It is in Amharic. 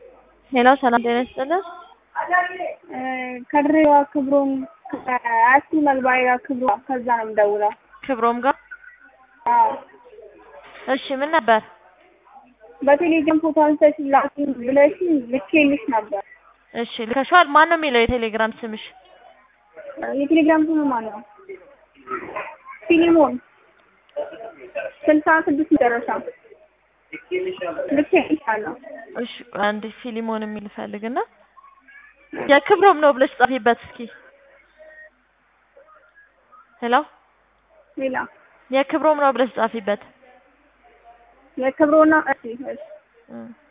ሄሎ ሰላም ጤና ይስጥልኝ። ከድሬዋ ክብሮም አስመል ባይራ ክብሮም ከዛ ነው የምደውለው። ክብሮም ጋር አዎ። እሺ ምን ነበር? በቴሌግራም ፎቶ አንስተሽ ላኪኝ ብለሽኝ ልኬልሽ ነበር። እሺ ልከሽዋል? ማን ነው የሚለው የቴሌግራም ስምሽ? የቴሌግራም ስም ማን ነው? ፊሊሞን 66 መጨረሻ ልኬልሻለሁ። እሺ አንድ ፊሊሞን የሚል ፈልግና የክብሮም ነው ብለሽ ጻፊበት እስኪ። ሄሎ ሌላ የክብሮም ነው ብለሽ ጻፊበት። የክብሮና እሺ